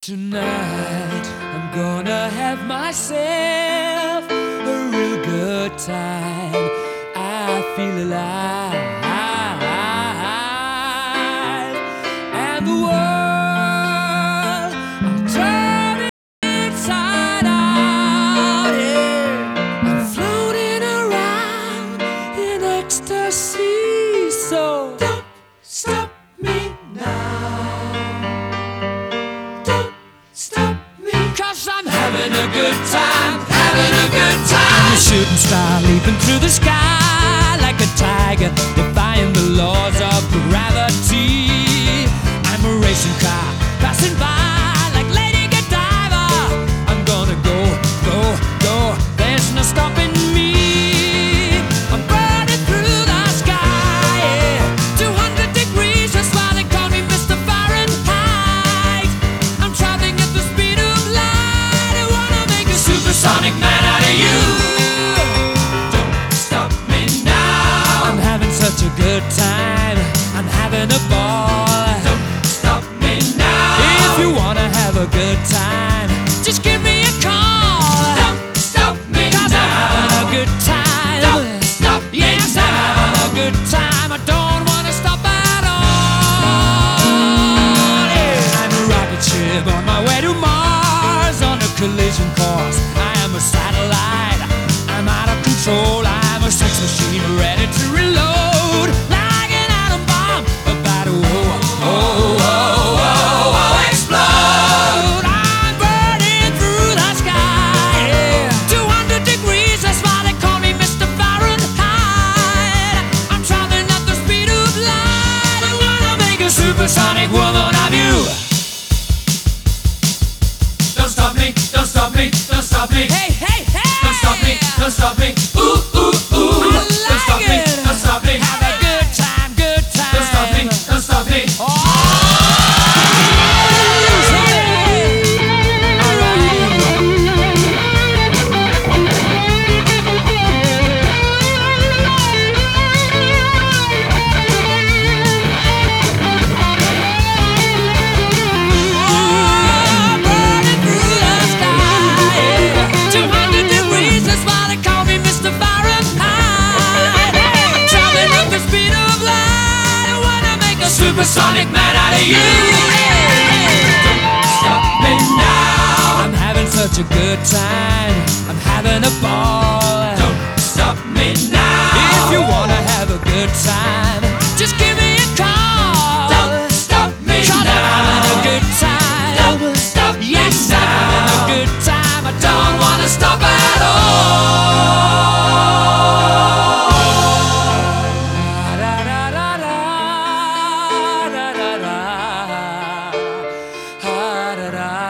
Tonight I'm gonna have myself a real good time. I feel alive, and the world I'll turn it inside out. Yeah. I'm floating around in ecstasy, so don't stop me now. I'm having a good time, having a good time. I'm a shooting star leaping through the sky like a tiger, defying the laws of gravity. I'm a racing car passing by like Lady Godiva. I'm gonna go, go, go. There's no stopping me. I'm burning through the sky, yeah. 200 degrees, that's why they call me Mr. Fahrenheit. I'm traveling at the speed of light. I wanna make a supersonic man out of you. Don't stop me now. I'm having such a good time. I'm having a ball. Don't stop me now. If you wanna have a good time, just give me a call. Don't stop me now. 'Cause I'm having a good time. Don't stop me now. Yes, I'm having a good time. I don't wanna stop at all. Yeah. I'm a rocket ship on my way to Mars on a collision course. I am a satellite. I'm out of control. I'm a sex machine ready to reload like an atom bomb about to explode. I'm burning through the sky, yeah. 200 degrees, that's why they call me Mr. Fahrenheit. I'm traveling at the speed of light. I wanna make a supersonic woman of you. Don't stop me, don't stop me, don't stop me. Hey, hey, hey! Don't stop me, don't stop me. Ooh, ooh, ooh. Don't stop me, don't stop me. Have a good time, good time. Don't stop me, don't stop me. Oh! Supersonic man out of you. Don't stop me now. I'm having such a good time. I'm having a ball. Don't stop me now. If you wanna have a good time, just give me a call. Don't stop me now. 'Cause I'm having a good time. Don't stop me now. Yes, I'm having a good time. I don't wanna stop at all. Da da da.